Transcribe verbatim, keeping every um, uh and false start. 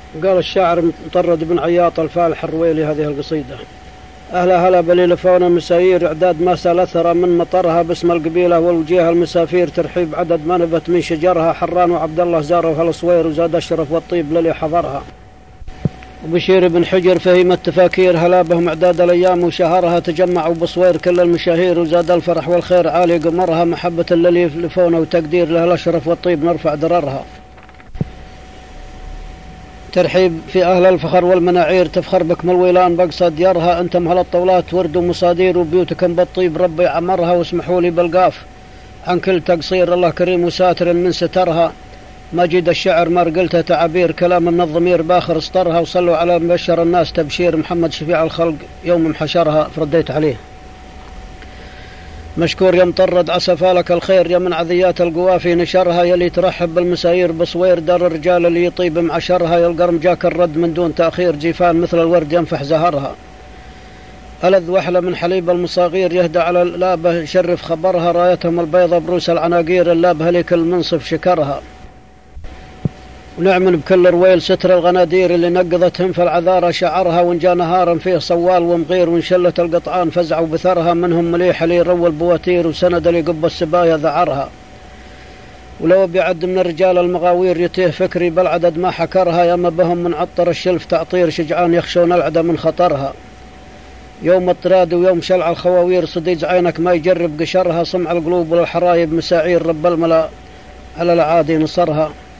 قال الشاعر مطرد بن عياط الفالح الرويلي هذه القصيدة: أهلا هلا بليلفون مسايير إعداد ما سال أثر من مطرها باسم القبيلة والوجيه المسافير ترحيب عدد ما نبت من شجرها حران وعبد الله زاروا هالصوير وزاد أشرف والطيب للي حضرها وبشير بن حجر فهم التفاكير هلا بهم إعداد الأيام وشهرها تجمعوا بصوير كل المشاهير وزاد الفرح والخير عالي قمرها محبة للي لفونا وتقدير له الأشرف والطيب نرفع دررها ترحيب في أهل الفخر والمناعير تفخر بكم الويلان بقصى ديارها أنتم هل الطولات ورد ومصادير وبيوتكم بالطيب ربي عمرها واسمحوا لي بالقاف عن كل تقصير الله كريم وساتر من سترها مجد الشعر مر قلته تعابير كلام من الضمير باخر اسطرها وصلوا على مبشر الناس تبشير محمد شفيع الخلق يوم محشرها فرديت عليه مشكور يا مطرد عسى فالك الخير يا من عذيات القوافي نشرها يلي ترحب بالمساير بصوير دار الرجال اللي يطيب معشرها يلقرم جاك الرد من دون تأخير جيفان مثل الورد ينفح زهرها ألذ وحلى من حليب المصاغير يهدى على اللابة يشرف خبرها رايتهم البيضة بروس العناقير اللابة لكل منصف شكرها ونعمل بكل رويل ستر الغنادير اللي نقضتهم في العذارى شعرها وان جاء نهارا فيه صوال ومغير وانشلت القطعان فزعوا بثرها منهم مليح اللي يروى البواتير وسند اللي قب السبايا ذعرها ولو بيعد من الرجال المغاوير يتيه فكري بالعدد ما حكرها ياما بهم من عطر الشلف تعطير شجعان يخشون العدى من خطرها يوم الطراد ويوم شلع الخواوير صديج عينك ما يجرب قشرها صمع القلوب والحرايب مساعير رب الملا على العادي نصرها